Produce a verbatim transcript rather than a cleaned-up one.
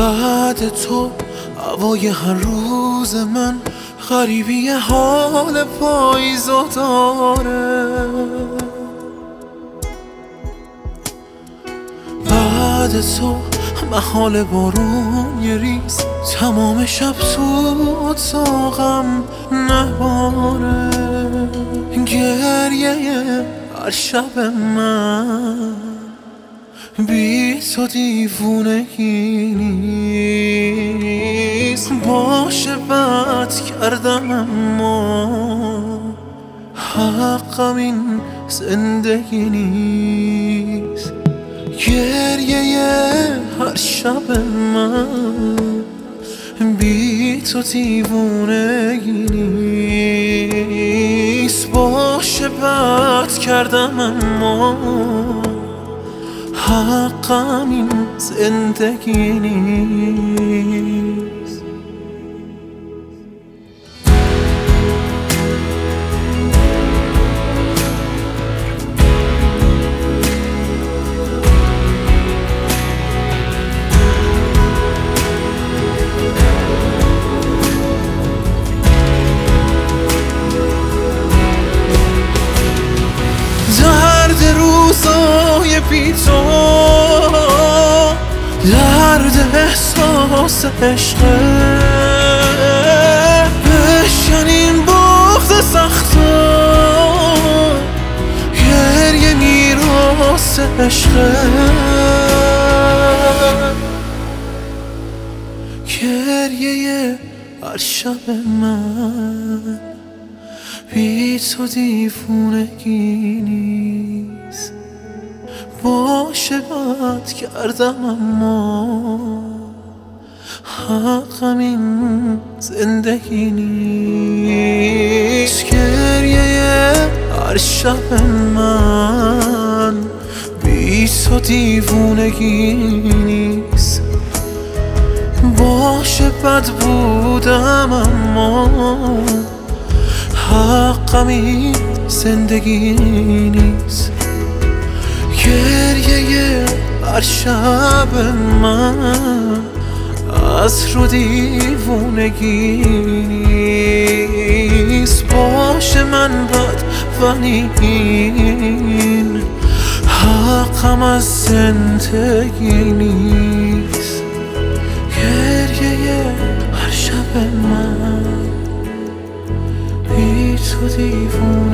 بعد تو هوای هر روز من غریبی حال پاییزا داره. بعد تو محال بارون یه ریز تمام شب تو اتاقم نباره. گریه هر شب من بی تو دیوونگی نیست. باشه بد کردم اما حقم این زندگی نیست. گریه هر شب من بی تو دیوونگی نیست. باشه بد کردم اما حقم این زندگی نیست. درد روزای بی تو، درد احساس عشقه، بشکنین بغض سختا، گریه میراث عشقه. گریه هر شب من بی تو دیوونگی نیست. باشه بد کردم اما حقم این زندگی نیست. گریه هر شب من بی تو دیوونگی نیست. باشه بد بودم اما حقم این زندگی نیست. گریه هر شب من از رو دیوونگی نیست. باشه من بد ولی این حقم از زندگی نیست. گریه هر شب من بی تو دیوونگی